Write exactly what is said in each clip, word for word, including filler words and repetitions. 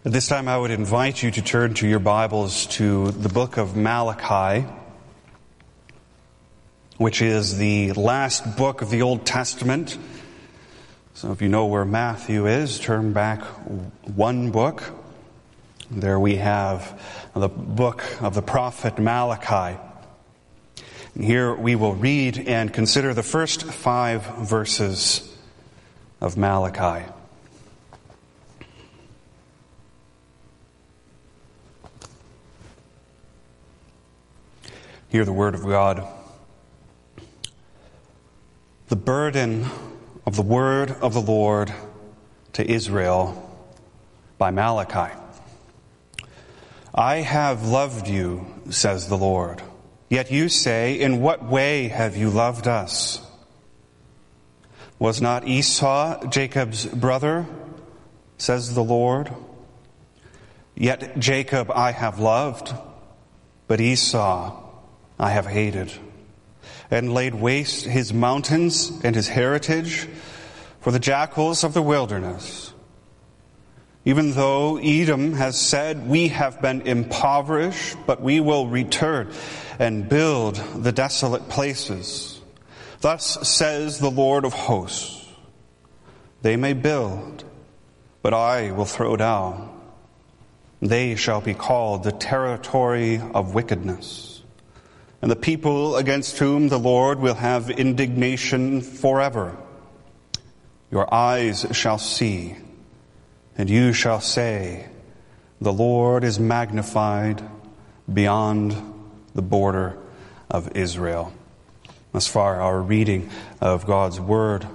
At this time, I would invite you to turn to your Bibles to the book of Malachi, which is the last book of the Old Testament. So if you know where Matthew is, turn back one book. There we have the book of the prophet Malachi. And here we will read and consider the first five verses of Malachi. Hear the word of God. The burden of the word of the Lord to Israel by Malachi. I have loved you, says the Lord. Yet you say, in what way have you loved us? Was not Esau Jacob's brother, says the Lord? Yet Jacob I have loved, but Esau I have hated, and laid waste his mountains and his heritage for the jackals of the wilderness. Even though Edom has said, we have been impoverished, but we will return and build the desolate places. Thus says the Lord of hosts, they may build, but I will throw down. They shall be called the territory of wickedness, and the people against whom the Lord will have indignation forever. Your eyes shall see, and you shall say, the Lord is magnified beyond the border of Israel. Thus far, our reading of God's Word.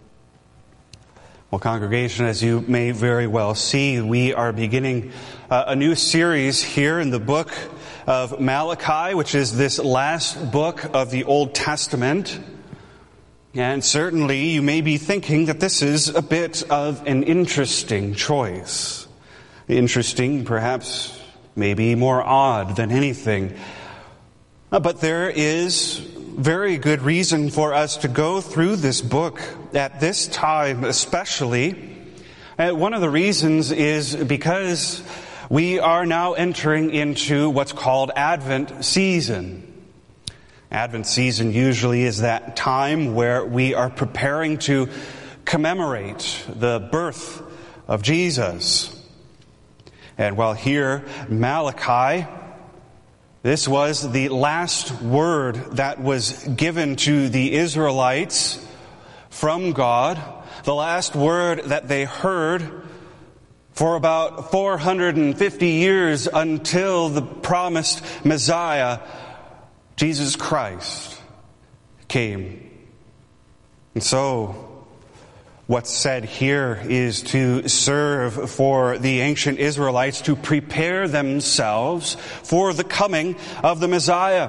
Well, congregation, as you may very well see, we are beginning uh, a new series here in the book of Malachi, which is this last book of the Old Testament. And certainly you may be thinking that this is a bit of an interesting choice. Interesting, perhaps, maybe more odd than anything. But there is very good reason for us to go through this book at this time especially. And one of the reasons is because we are now entering into what's called Advent season. Advent season usually is that time where we are preparing to commemorate the birth of Jesus. And while here, Malachi, this was the last word that was given to the Israelites from God, the last word that they heard for about four hundred fifty years until the promised Messiah, Jesus Christ, came. And so, what's said here is to serve for the ancient Israelites to prepare themselves for the coming of the Messiah.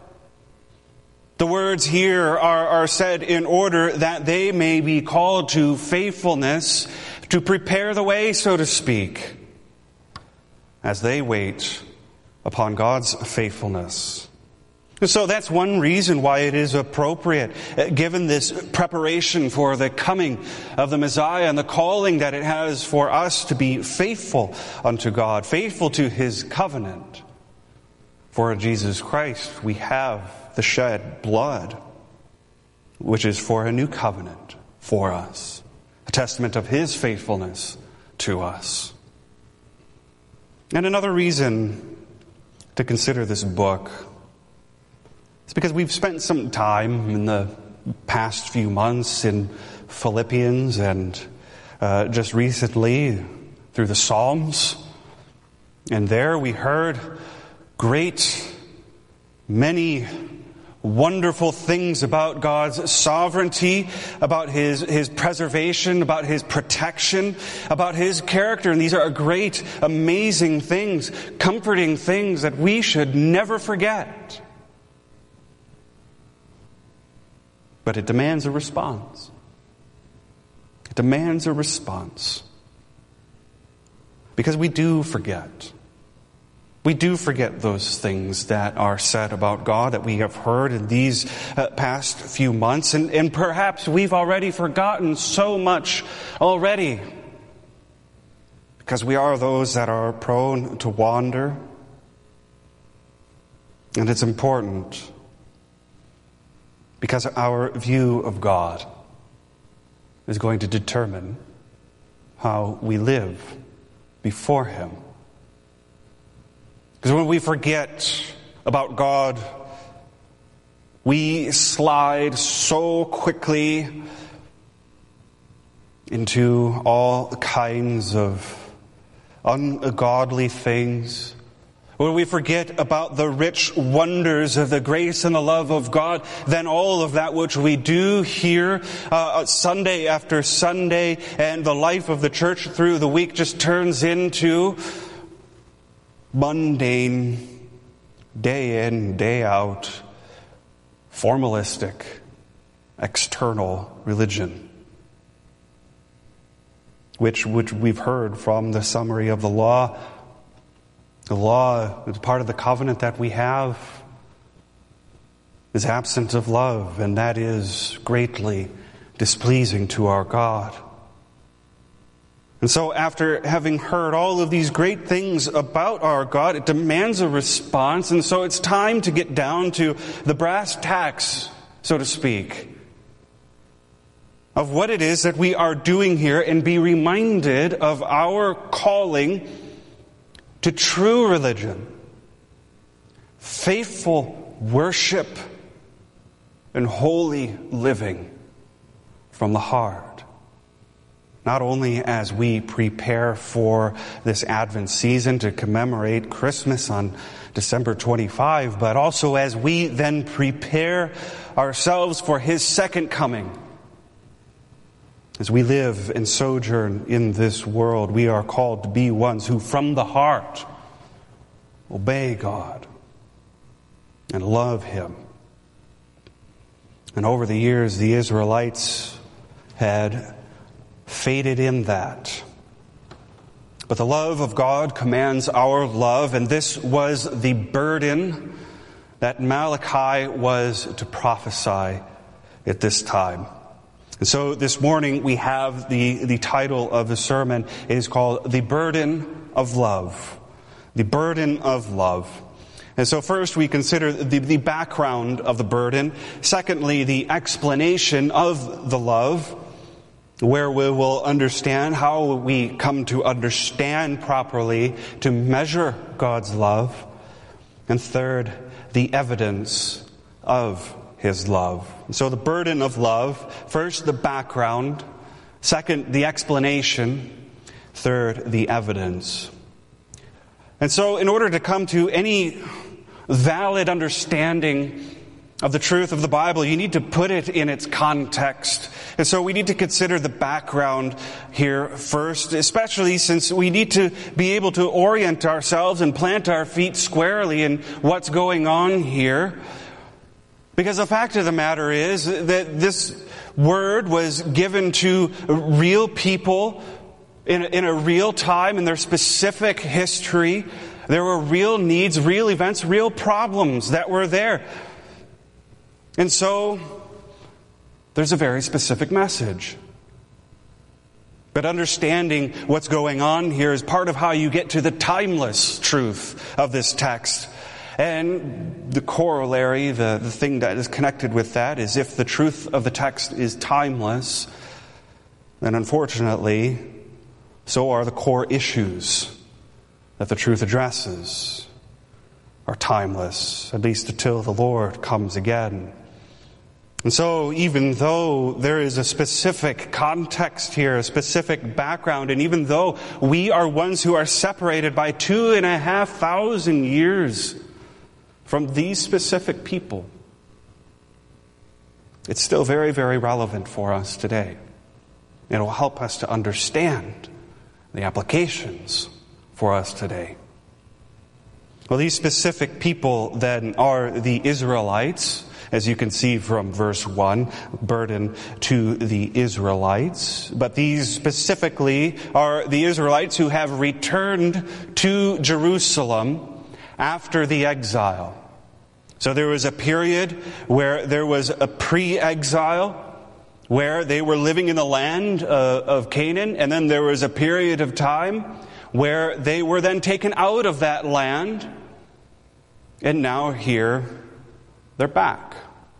The words here are, are said in order that they may be called to faithfulness, to prepare the way, so to speak, as they wait upon God's faithfulness. So that's one reason why it is appropriate, given this preparation for the coming of the Messiah and the calling that it has for us to be faithful unto God, faithful to His covenant. For Jesus Christ, we have the shed blood, which is for a new covenant for us, a testament of His faithfulness to us. And another reason to consider this book is because we've spent some time in the past few months in Philippians and uh, just recently through the Psalms. And there we heard great, many wonderful things about God's sovereignty, about His, His preservation, about His protection, about His character. And these are great, amazing things, comforting things that we should never forget. But it demands a response. It demands a response. Because we do forget. We do forget those things that are said about God that we have heard in these uh, past few months. And, and perhaps we've already forgotten so much already. because we are those that are prone to wander. And it's important because our view of God is going to determine how we live before Him. Because when we forget about God, we slide so quickly into all kinds of ungodly things. When we forget about the rich wonders of the grace and the love of God, then all of that which we do here uh, Sunday after Sunday and the life of the church through the week just turns into mundane, day in, day out, formalistic, external religion. Which, which we've heard from the summary of the law. The law is part of the covenant that we have, is absent of love, and that is greatly displeasing to our God. And so after having heard all of these great things about our God, it demands a response, and so it's time to get down to the brass tacks, so to speak, of what it is that we are doing here and be reminded of our calling to true religion, faithful worship, and holy living from the heart. Not only as we prepare for this Advent season to commemorate Christmas on December twenty-fifth, but also as we then prepare ourselves for His second coming. As we live and sojourn in this world, we are called to be ones who from the heart obey God and love Him. And over the years, the Israelites had faded in that. But the love of God commands our love, and this was the burden that Malachi was to prophesy at this time. And so this morning we have the, the title of the sermon is called The Burden of Love. The Burden of Love. And so first we consider the, the background of the burden. Secondly, the explanation of the love, where we will understand how we come to understand properly to measure God's love. And third, the evidence of His love. So the burden of love, first the background, second the explanation, third the evidence. And so in order to come to any valid understanding of the truth of the Bible, you need to put it in its context. And so we need to consider the background here first, especially since we need to be able to orient ourselves and plant our feet squarely in what's going on here. Because the fact of the matter is that this word was given to real people in a, in a real time, in their specific history. There were real needs, real events, real problems that were there. And so, there's a very specific message. But understanding what's going on here is part of how you get to the timeless truth of this text. And the corollary, the, the thing that is connected with that, is if the truth of the text is timeless, then unfortunately, so are the core issues that the truth addresses are timeless, at least until the Lord comes again. And so even though there is a specific context here, a specific background, and even though we are ones who are separated by two and a half thousand years from these specific people, it's still very, very relevant for us today. It will help us to understand the applications for us today. Well, these specific people then are the Israelites, as you can see from verse one, burden to the Israelites. But these specifically are the Israelites who have returned to Jerusalem after the exile. So there was a period where there was a pre-exile, where they were living in the land uh, of Canaan, and then there was a period of time where they were then taken out of that land, and now here they're back.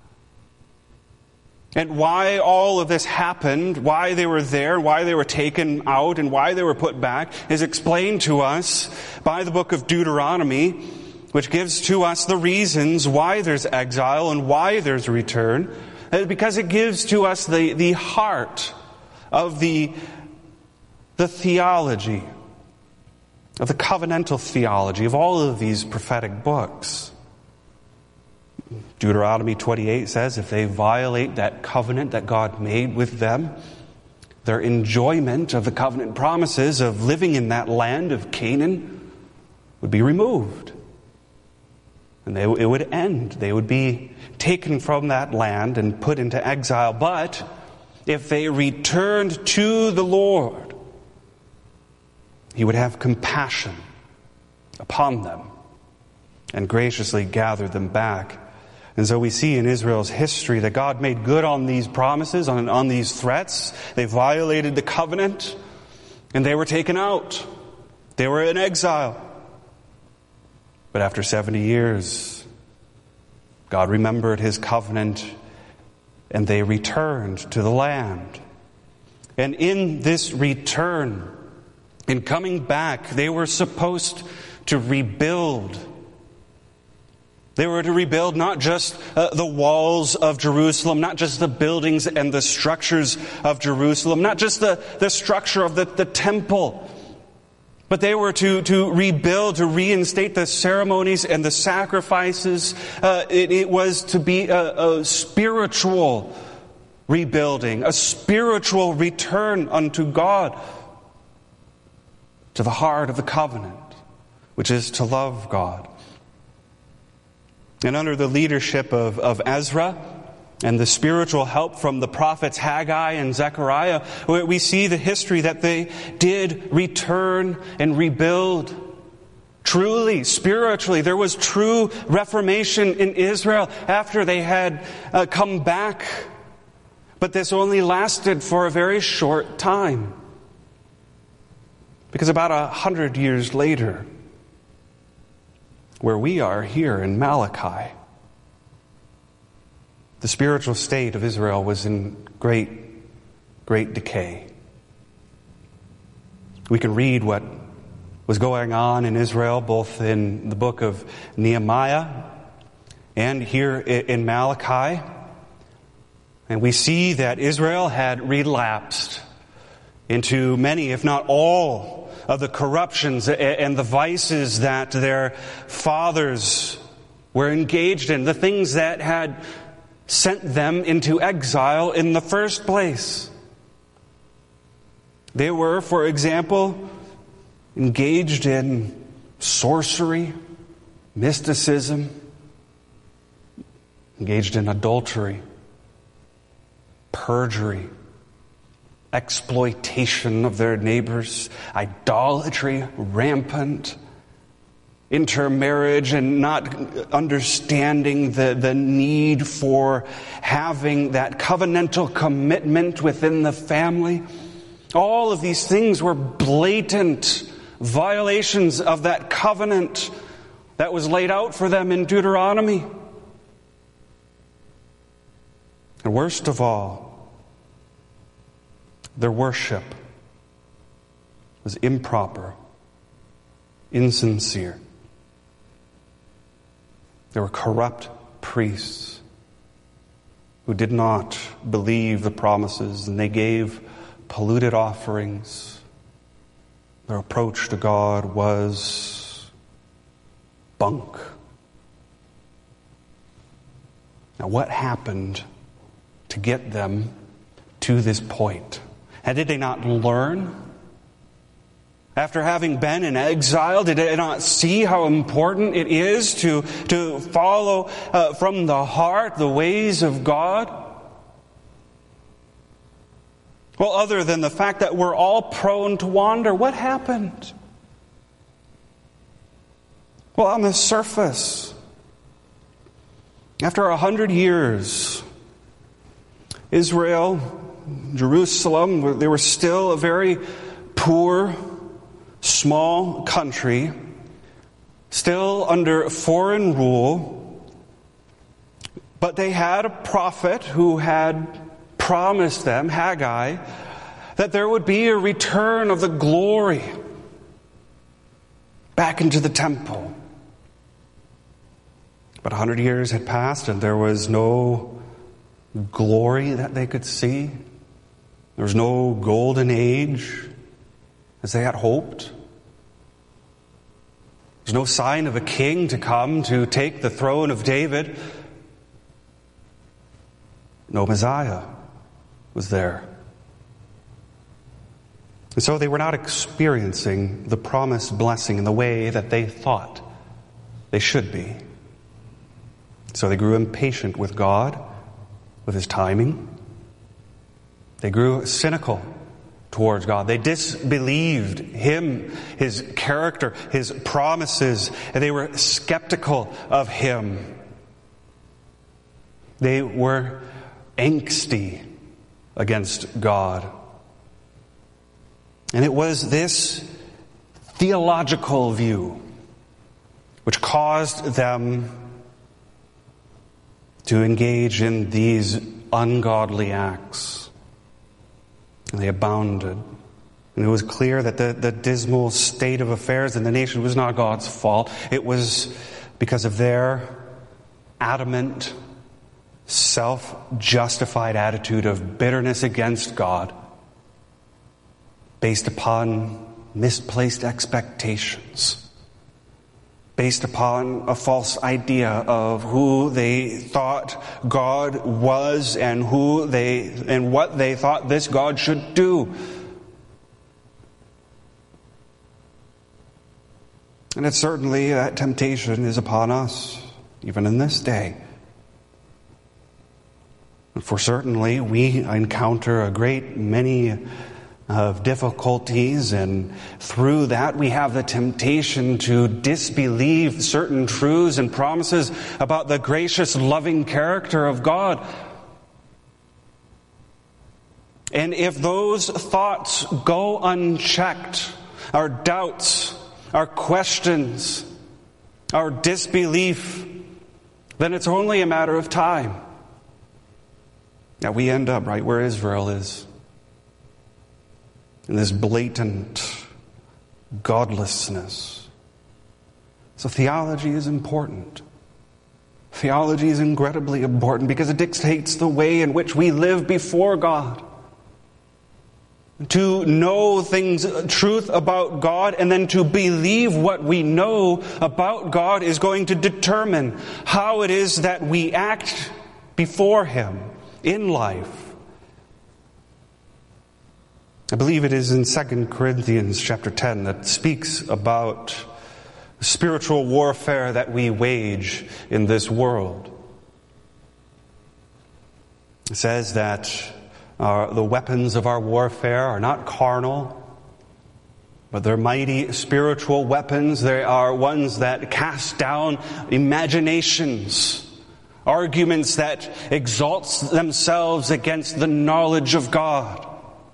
And why all of this happened, why they were there, why they were taken out, and why they were put back is explained to us by the book of Deuteronomy, which gives to us the reasons why there's exile and why there's return, because it gives to us the, the heart of the, the theology, of the covenantal theology of all of these prophetic books. Deuteronomy twenty-eight says if they violate that covenant that God made with them, their enjoyment of the covenant promises of living in that land of Canaan would be removed. And they, it would end. They would be taken from that land and put into exile. But if they returned to the Lord, He would have compassion upon them and graciously gather them back. And so we see in Israel's history that God made good on these promises, on, on these threats. They violated the covenant, and they were taken out. They were in exile. But after seventy years, God remembered His covenant, and they returned to the land. And in this return, in coming back, they were supposed to rebuild. They were to rebuild not just uh, the walls of Jerusalem, not just the buildings and the structures of Jerusalem, not just the, the structure of the, the temple, but they were to, to rebuild, to reinstate the ceremonies and the sacrifices. Uh, it, it was to be a, a spiritual rebuilding, a spiritual return unto God, to the heart of the covenant, which is to love God. And under the leadership of, of Ezra and the spiritual help from the prophets Haggai and Zechariah, we see the history that they did return and rebuild. Truly, spiritually, there was true reformation in Israel after they had uh, come back. But this only lasted for a very short time. Because about a hundred years later, where we are here in Malachi, the spiritual state of Israel was in great, great decay. We can read what was going on in Israel, both in the book of Nehemiah and here in Malachi. And we see that Israel had relapsed into many, if not all, of the corruptions and the vices that their fathers were engaged in, the things that had sent them into exile in the first place. They were, for example, engaged in sorcery, mysticism, engaged in adultery, perjury, exploitation of their neighbors, idolatry rampant, intermarriage and not understanding the, the need for having that covenantal commitment within the family. All of these things were blatant violations of that covenant that was laid out for them in Deuteronomy. And worst of all, their worship was improper, insincere. There were corrupt priests who did not believe the promises, and they gave polluted offerings. Their approach to God was bunk. Now, what happened to get them to this point? And did they not learn? After having been in exile, did they not see how important it is to, to follow uh, from the heart the ways of God? Well, other than the fact that we're all prone to wander, what happened? Well, on the surface, after a hundred years, Israel, Jerusalem, they were still a very poor, small country, still under foreign rule, but they had a prophet who had promised them, Haggai, that there would be a return of the glory back into the temple. But a hundred years had passed and there was no glory that they could see. There was no golden age as they had hoped. There's no sign of a king to come to take the throne of David. No Messiah was there. And so they were not experiencing the promised blessing in the way that they thought they should be. So they grew impatient with God, with His timing. They grew cynical towards God. They disbelieved Him, His character, His promises, and they were skeptical of Him. They were angsty against God. And it was this theological view which caused them to engage in these ungodly acts. And they abounded. And it was clear that the, the dismal state of affairs in the nation was not God's fault. It was because of their adamant, self-justified attitude of bitterness against God, based upon misplaced expectations, based upon a false idea of who they thought God was and who they and what they thought this God should do. And it's certainly that temptation is upon us, even in this day. For certainly we encounter a great many of difficulties, and through that we have the temptation to disbelieve certain truths and promises about the gracious, loving character of God. And if those thoughts go unchecked, our doubts, our questions, our disbelief, then it's only a matter of time that we end up right where Israel is. In this blatant godlessness. So theology is important. Theology is incredibly important because it dictates the way in which we live before God. To know things, truth about God, and then to believe what we know about God is going to determine how it is that we act before Him in life. I believe it is in Second Corinthians chapter ten that speaks about spiritual warfare that we wage in this world. It says that uh, the weapons of our warfare are not carnal, but they're mighty spiritual weapons. They are ones that cast down imaginations, arguments that exalt themselves against the knowledge of God.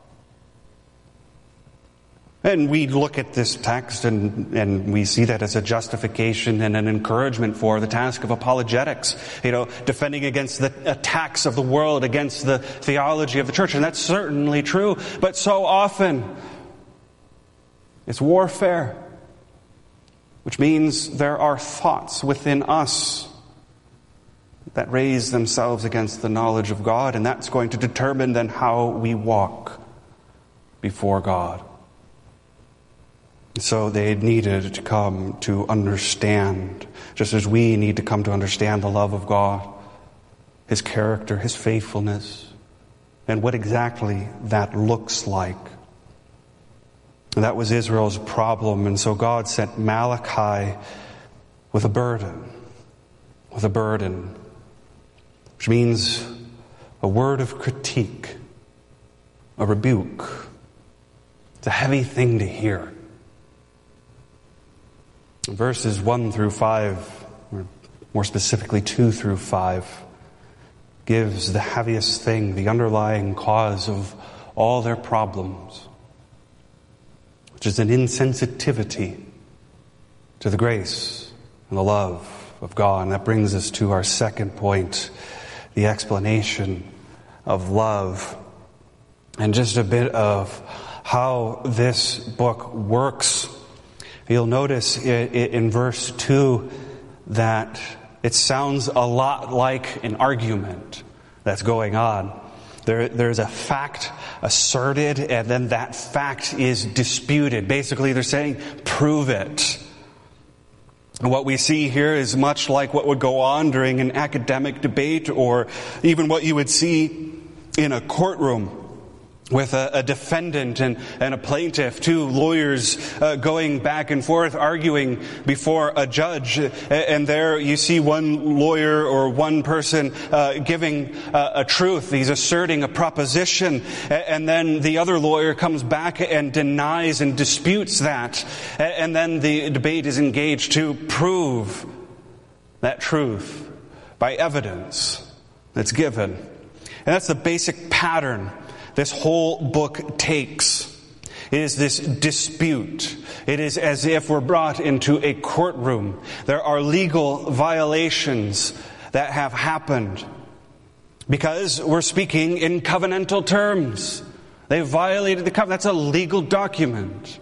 And we look at this text and, and we see that as a justification and an encouragement for the task of apologetics, you know, defending against the attacks of the world, against the theology of the church. And that's certainly true. But so often, it's warfare, which means there are thoughts within us that raise themselves against the knowledge of God, and that's going to determine then how we walk before God. So they needed to come to understand, just as we need to come to understand the love of God, His character, His faithfulness, and what exactly that looks like. And that was Israel's problem, and so God sent Malachi with a burden, with a burden, which means a word of critique, a rebuke. It's a heavy thing to hear. Verses one through five, or more specifically two through five, gives the heaviest thing, the underlying cause of all their problems. which is an insensitivity to the grace and the love of God. And that brings us to our second point, the explanation of love, and just a bit of how this book works. You'll notice in verse two that it sounds a lot like an argument that's going on. There, there's a fact asserted, and then that fact is disputed. Basically, they're saying, prove it. And what we see here is much like what would go on during an academic debate, or even what you would see in a courtroom with a, a defendant and, and a plaintiff, two lawyers uh, going back and forth, arguing before a judge. And there you see one lawyer or one person uh, giving uh, a truth. He's asserting a proposition. And then the other lawyer comes back and denies and disputes that. And then the debate is engaged to prove that truth by evidence that's given. And that's the basic pattern this whole book takes. It is this dispute. It is as if we're brought into a courtroom. There are legal violations that have happened because we're speaking in covenantal terms. They violated the covenant. That's a legal document.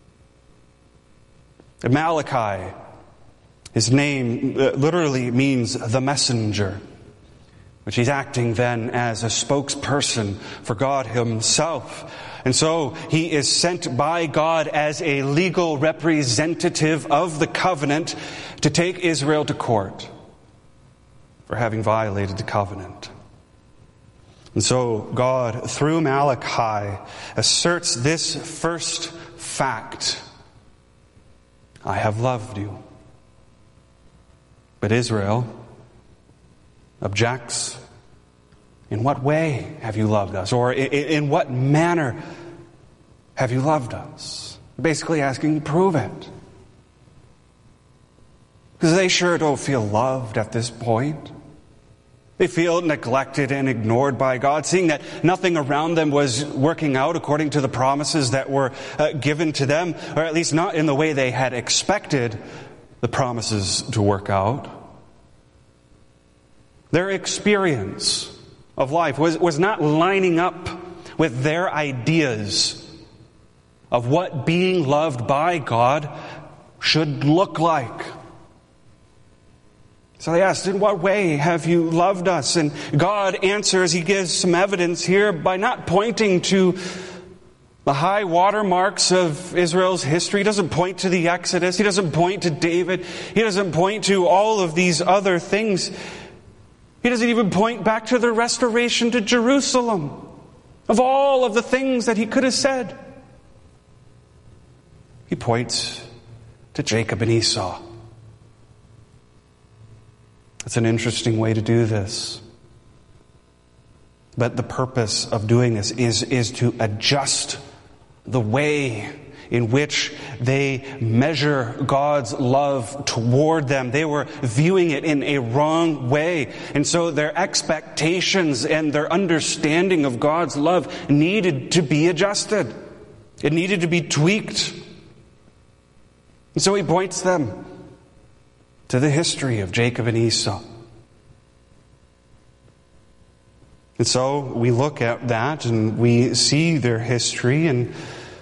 Malachi, his name literally means the messenger, which he's acting then as a spokesperson for God himself. And so he is sent by God as a legal representative of the covenant to take Israel to court for having violated the covenant. And so God, through Malachi, asserts this first fact: I have loved you. But Israel objects. In what way have you loved us? Or in, in what manner have you loved us? Basically asking, prove it. Because they sure don't feel loved at this point. They feel neglected and ignored by God, seeing that nothing around them was working out according to the promises that were uh, given to them, or at least not in the way they had expected the promises to work out. Their experience of life was, was not lining up with their ideas of what being loved by God should look like. So they asked, in what way have you loved us? And God answers, he gives some evidence here by not pointing to the high watermarks of Israel's history. He doesn't point to the Exodus. He doesn't point to David. He doesn't point to all of these other things. He doesn't even point back to the restoration to Jerusalem. Of all of the things that he could have said, he points to Jacob and Esau. It's an interesting way to do this. But the purpose of doing this is, is to adjust the way in which they measure God's love toward them. They were viewing it in a wrong way. And so their expectations and their understanding of God's love needed to be adjusted. It needed to be tweaked. And so he points them to the history of Jacob and Esau. And so we look at that and we see their history, and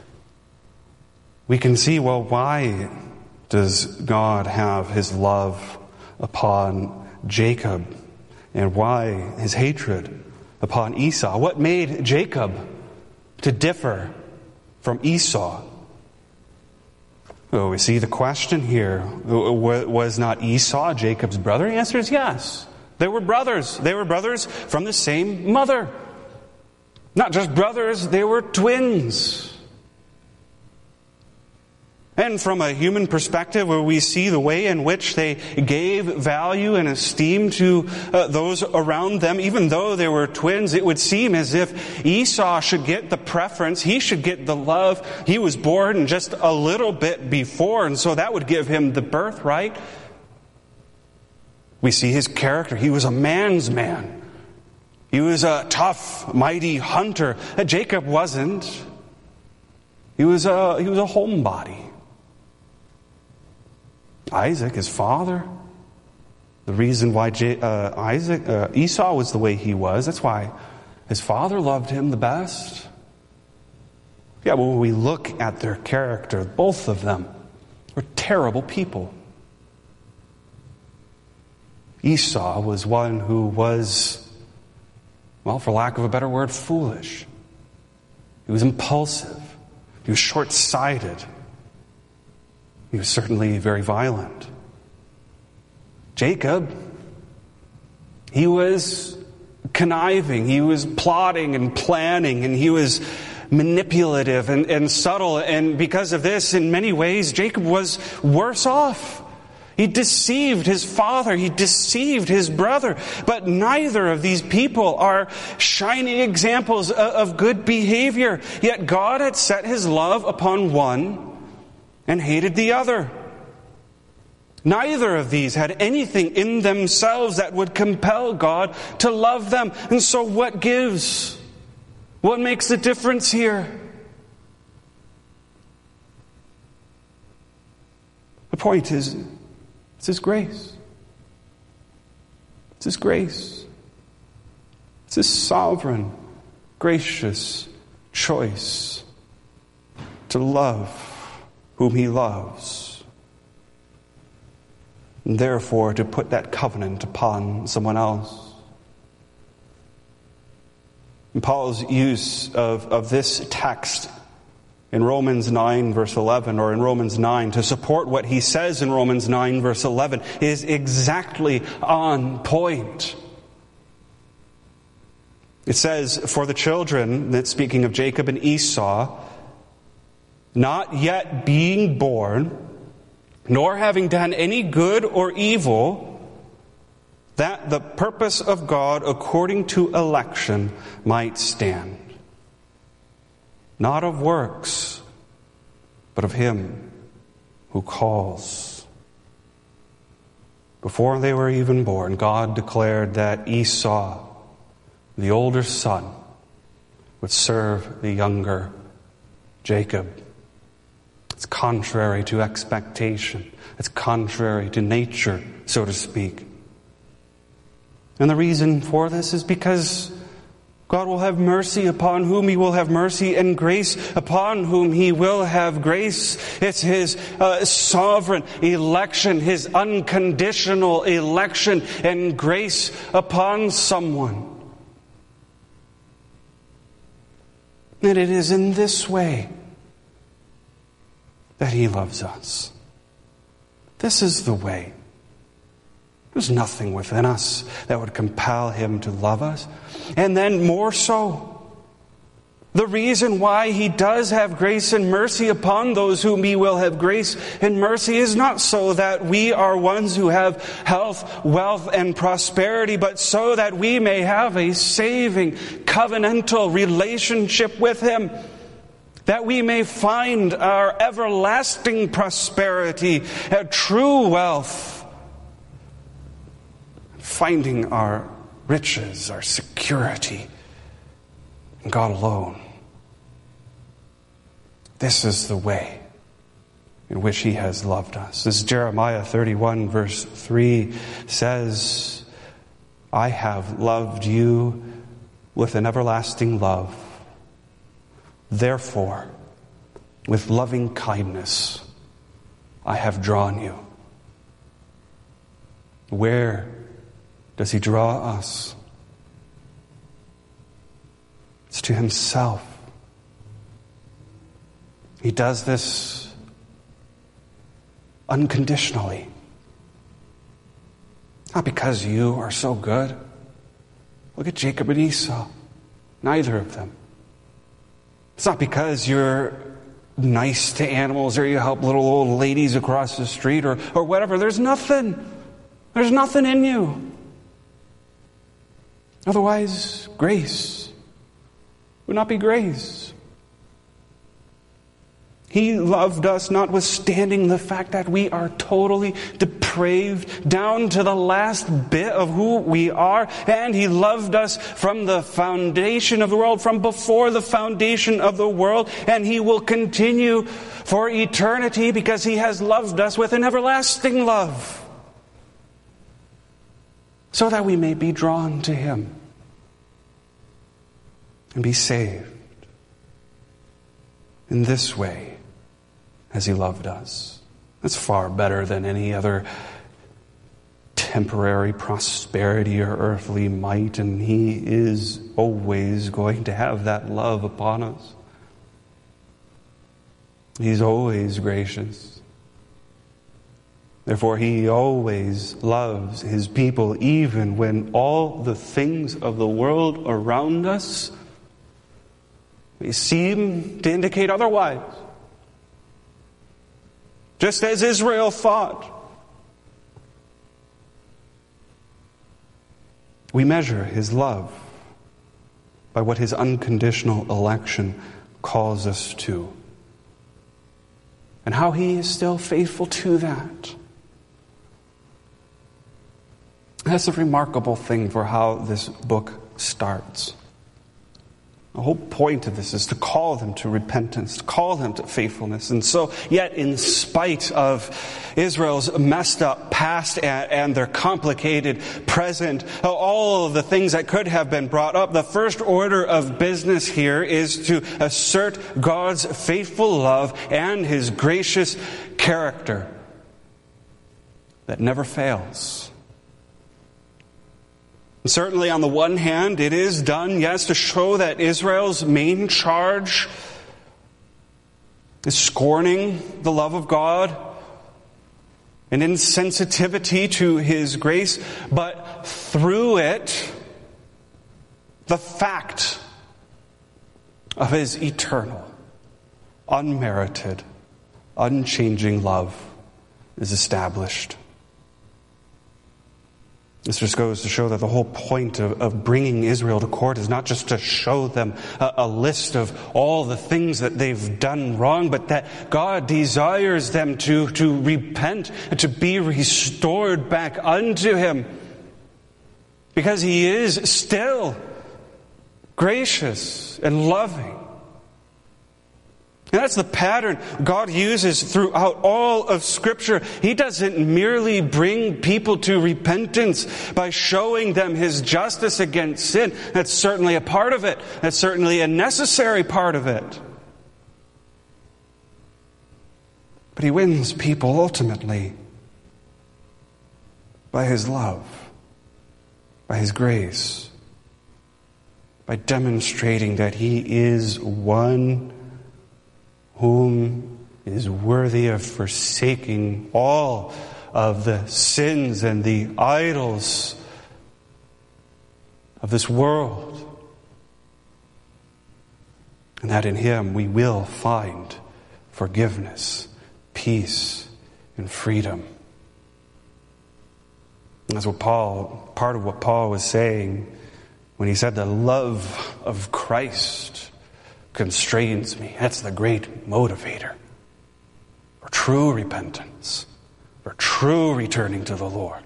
we can see, well, why does God have his love upon Jacob, and why his hatred upon Esau? What made Jacob to differ from Esau? Oh, we see the question here. Was not Esau Jacob's brother? The answer is yes. They were brothers. They were brothers from the same mother. Not just brothers, they were twins. And from a human perspective, where we see the way in which they gave value and esteem to uh, those around them, even though they were twins, it would seem as if Esau should get the preference, he should get the love. He was born just a little bit before, and so that would give him the birthright. We see his character. He was a man's man. He was a tough, mighty hunter. Jacob wasn't. He was a, he was a homebody. Isaac, his father, the reason why J, uh, Isaac uh, Esau was the way he was, that's why his father loved him the best. Yeah, when we look at their character, both of them were terrible people. Esau was one who was, well, for lack of a better word, foolish. He was impulsive. He was short-sighted. He was certainly very violent. Jacob, he was conniving. He was plotting and planning, and he was manipulative and, and subtle. And because of this, in many ways, Jacob was worse off. He deceived his father. He deceived his brother. But neither of these people are shining examples of good behavior. Yet God had set his love upon one and hated the other. Neither of these had anything in themselves that would compel God to love them. And so what gives? What makes the difference here? The point is, it's His grace. It's His grace. It's His sovereign, gracious choice to love whom He loves. And therefore to put that covenant upon someone else. And Paul's use of, of this text in Romans nine verse eleven, or in Romans nine, to support what he says in Romans nine verse eleven, is exactly on point. It says, for the children, that's speaking of Jacob and Esau, not yet being born, nor having done any good or evil, that the purpose of God according to election might stand. Not of works, but of Him who calls. Before they were even born, God declared that Esau, the older son, would serve the younger Jacob. It's contrary to expectation. It's contrary to nature, so to speak. And the reason for this is because God will have mercy upon whom He will have mercy, and grace upon whom He will have grace. It's His uh, sovereign election, His unconditional election and grace upon someone. And it is in this way that He loves us. This is the way. There's nothing within us that would compel Him to love us. And then more so, the reason why He does have grace and mercy upon those whom He will have grace and mercy is not so that we are ones who have health, wealth, and prosperity, but so that we may have a saving, covenantal relationship with Him. That we may find our everlasting prosperity, our true wealth, finding our riches, our security in God alone. This is the way in which He has loved us. As Jeremiah thirty-one verse three says, I have loved you with an everlasting love. Therefore, with loving kindness, I have drawn you. Where does He draw us? It's to Himself. He does this unconditionally. Not because you are so good. Look at Jacob and Esau. Neither of them. It's not because you're nice to animals or you help little old ladies across the street or, or whatever. There's nothing. There's nothing in you. Otherwise, grace would not be grace. He loved us notwithstanding the fact that we are totally depraved down to the last bit of who we are. And He loved us from the foundation of the world, from before the foundation of the world. And He will continue for eternity because He has loved us with an everlasting love, so that we may be drawn to Him and be saved in this way as He loved us. That's far better than any other temporary prosperity or earthly might, and He is always going to have that love upon us. He's always gracious. Therefore, He always loves His people, even when all the things of the world around us may seem to indicate otherwise. Just as Israel thought. We measure His love by what His unconditional election calls us to, and how He is still faithful to that. That's a remarkable thing for how this book starts. The whole point of this is to call them to repentance, to call them to faithfulness. And so, yet in spite of Israel's messed up past and, and their complicated present, all of the things that could have been brought up, the first order of business here is to assert God's faithful love and His gracious character that never fails. Certainly, on the one hand, it is done, yes, to show that Israel's main charge is scorning the love of God and insensitivity to His grace, but through it, the fact of His eternal, unmerited, unchanging love is established. This just goes to show that the whole point of, of bringing Israel to court is not just to show them a, a list of all the things that they've done wrong, but that God desires them to, to repent and to be restored back unto Him. Because He is still gracious and loving. And that's the pattern God uses throughout all of Scripture. He doesn't merely bring people to repentance by showing them His justice against sin. That's certainly a part of it. That's certainly a necessary part of it. But He wins people ultimately by His love, by His grace, by demonstrating that He is one whom is worthy of forsaking all of the sins and the idols of this world. And that in Him we will find forgiveness, peace, and freedom. And that's what Paul, part of what Paul was saying when he said the love of Christ constrains me. That's the great motivator for true repentance, for true returning to the Lord.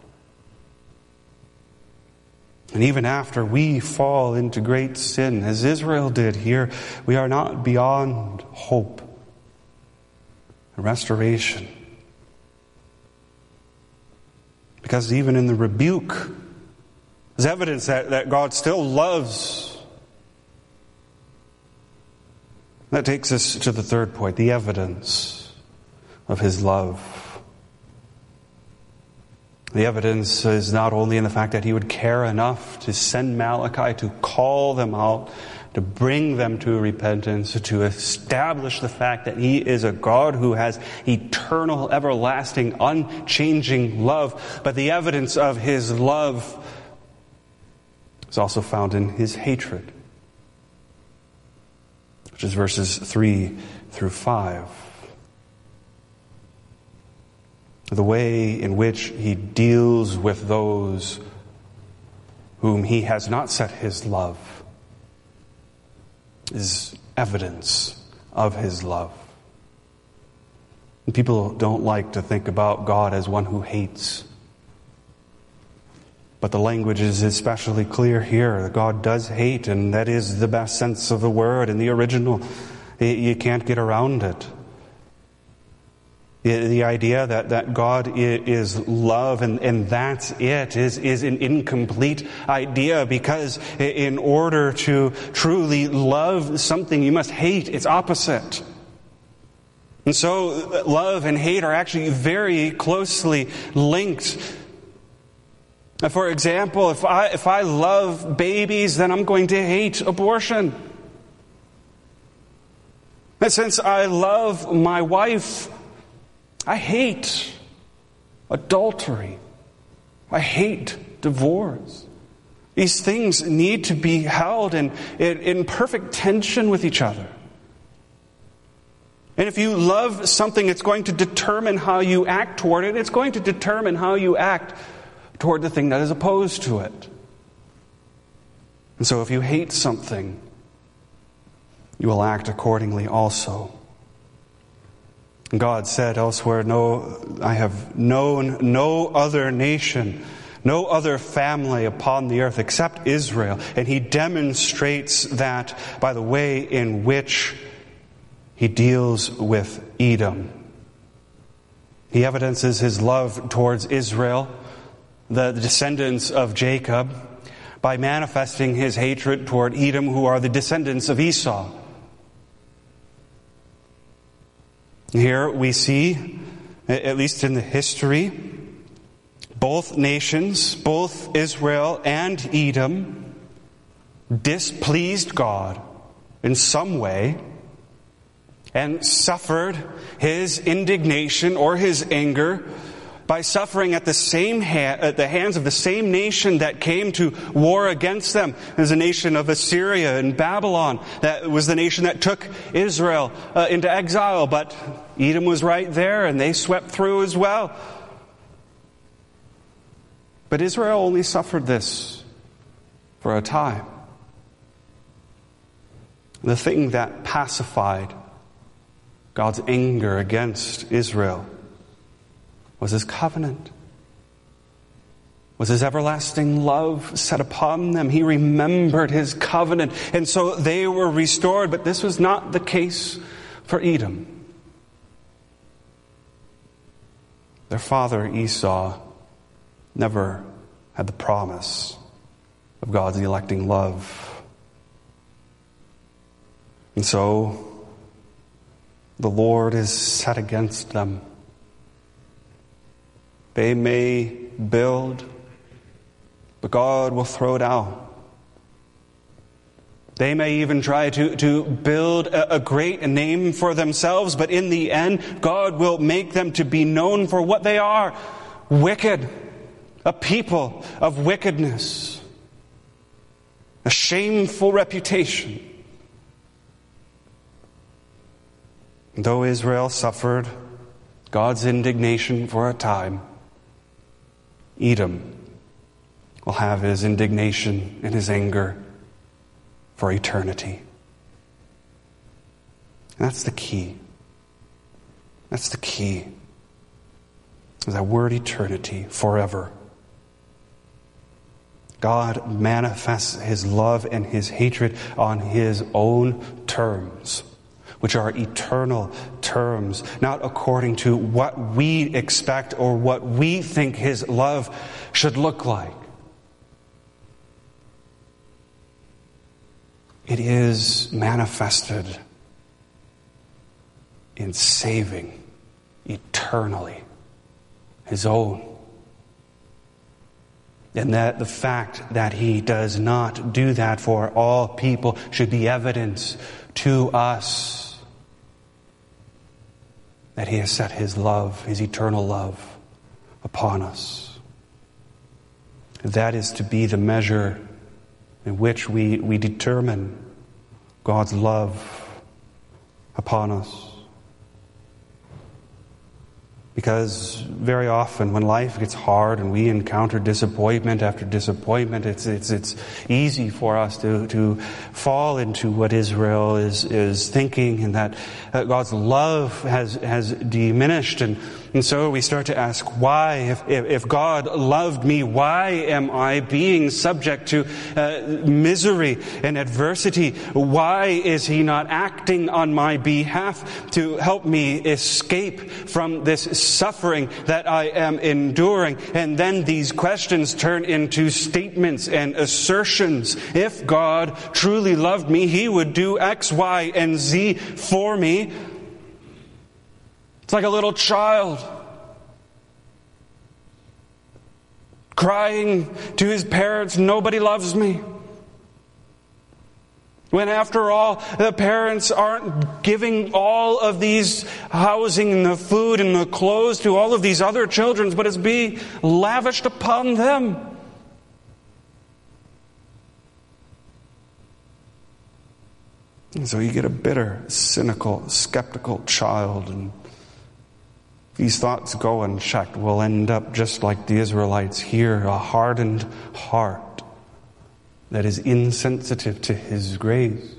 And even after we fall into great sin, as Israel did here, we are not beyond hope and restoration. Because even in the rebuke, there's evidence that, that God still loves. That takes us to the third point, the evidence of His love. The evidence is not only in the fact that He would care enough to send Malachi to call them out, to bring them to repentance, to establish the fact that He is a God who has eternal, everlasting, unchanging love. But the evidence of His love is also found in His hatred, which is verses three through five. The way in which He deals with those whom He has not set His love is evidence of His love. And people don't like to think about God as one who hates. But the language is especially clear here. God does hate, and that is the best sense of the word in the original. You can't get around it. The idea that, that God is love and, and that's it is, is an incomplete idea, because in order to truly love something, you must hate its opposite. And so love and hate are actually very closely linked. For example, if I, if I love babies, then I'm going to hate abortion. And since I love my wife, I hate adultery. I hate divorce. These things need to be held in, in, in perfect tension with each other. And if you love something, it's going to determine how you act toward it. It's going to determine how you act toward the thing that is opposed to it. And so if you hate something, you will act accordingly also. God said elsewhere, "No, I have known no other nation, no other family upon the earth except Israel." And he demonstrates that by the way in which he deals with Edom. He evidences his love towards Israel, the descendants of Jacob, by manifesting his hatred toward Edom, who are the descendants of Esau. Here we see, at least in the history, both nations, both Israel and Edom, displeased God in some way and suffered his indignation or his anger by suffering at the same ha- at the hands of the same nation that came to war against them. There's a nation of Assyria and Babylon. That was the nation that took Israel uh, into exile, but Edom was right there and they swept through as well. But Israel only suffered this for a time. The thing that pacified God's anger against Israel was his covenant, was his everlasting love set upon them. He remembered his covenant, and so they were restored. But this was not the case for Edom. Their father Esau never had the promise of God's electing love. And so the Lord is set against them. They may build, but God will throw down. They may even try to, to build a, a great name for themselves, but in the end, God will make them to be known for what they are: wicked, a people of wickedness, a shameful reputation. And though Israel suffered God's indignation for a time, Edom will have his indignation and his anger for eternity. And that's the key. That's the key. That word eternity, forever. God manifests his love and his hatred on his own terms, which are eternal terms, not according to what we expect or what we think his love should look like. It is manifested in saving eternally his own. And that the fact that he does not do that for all people should be evidence to us that he has set his love, his eternal love, upon us. That is to be the measure in which we, we determine God's love upon us. Because very often when life gets hard and we encounter disappointment after disappointment, it's it's it's easy for us to to fall into what Israel is is thinking, and that uh, God's love has has diminished, and and so we start to ask, why? If if, if God loved me, why am I being subject to uh, misery and adversity? Why is He not acting on my behalf to help me escape from this suffering that I am enduring? And then these questions turn into statements and assertions. If God truly loved me, He would do X, Y, and Z for me. It's like a little child crying to his parents, "Nobody loves me." When after all, the parents aren't giving all of these housing and the food and the clothes to all of these other children, but it's being lavished upon them. And so you get a bitter, cynical, skeptical child, and these thoughts go unchecked will end up just like the Israelites here, a hardened heart that is insensitive to His grace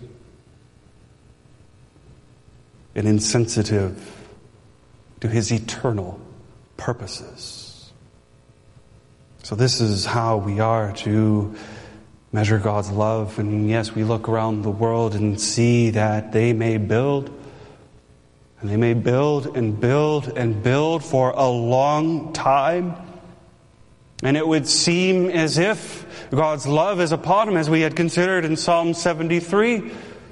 and insensitive to His eternal purposes. So this is how we are to measure God's love. And yes, we look around the world and see that they may build, and they may build and build and build for a long time. And it would seem as if God's love is upon them, as we had considered in Psalm seventy-three.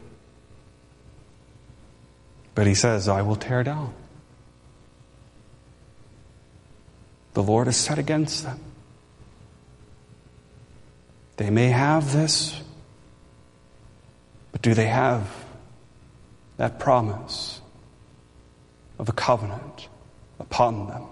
But He says, "I will tear down." The Lord is set against them. They may have this, but do they have that promise of a covenant upon them?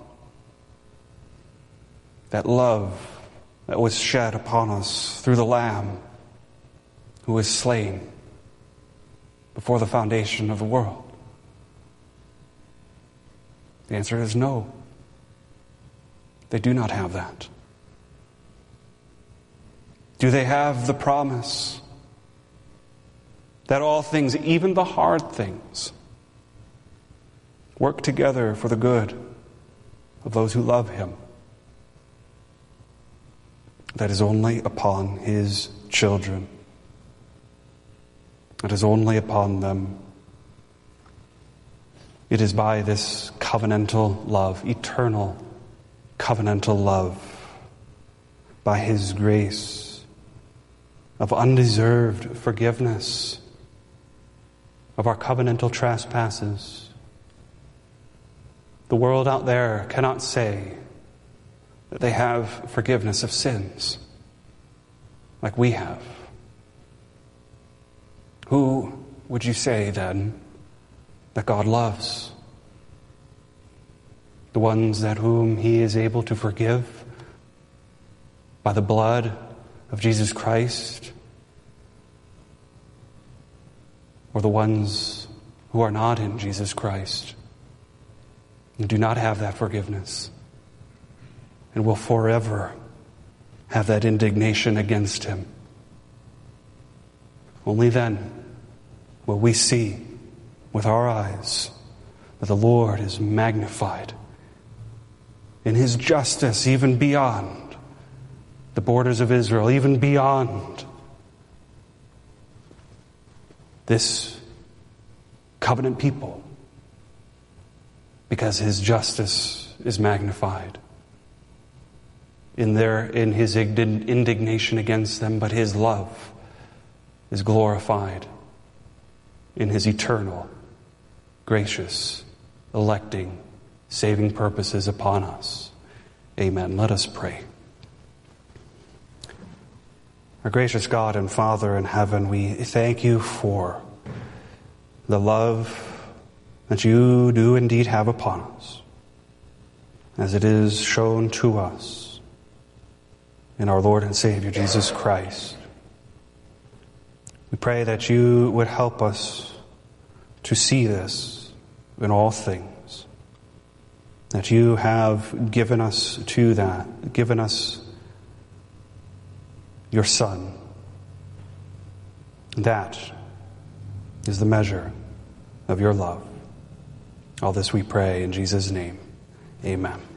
That love that was shed upon us through the Lamb who was slain before the foundation of the world? The answer is no. They do not have that. Do they have the promise that all things, even the hard things, work together for the good of those who love Him? That is only upon His children. It is only upon them. It is by this covenantal love, eternal covenantal love, by His grace of undeserved forgiveness of our covenantal trespasses. The world out there cannot say that they have forgiveness of sins like we have. Who would you say then that God loves? The ones that whom He is able to forgive by the blood of Jesus Christ? Or the ones who are not in Jesus Christ and do not have that forgiveness and will forever have that indignation against Him? Only then will we see with our eyes that the Lord is magnified in His justice, even beyond the borders of Israel, even beyond this covenant people, because His justice is magnified in their in His indignation against them, but His love is glorified in His eternal, gracious, electing, saving purposes upon us. Amen. Let us pray. Our gracious God and Father in heaven, we thank You for the love that You do indeed have upon us, as it is shown to us in our Lord and Savior, Jesus Christ. We pray that You would help us to see this in all things, that you have given us to that, given us your Son. That is the measure of your love. All this we pray in Jesus' name. Amen.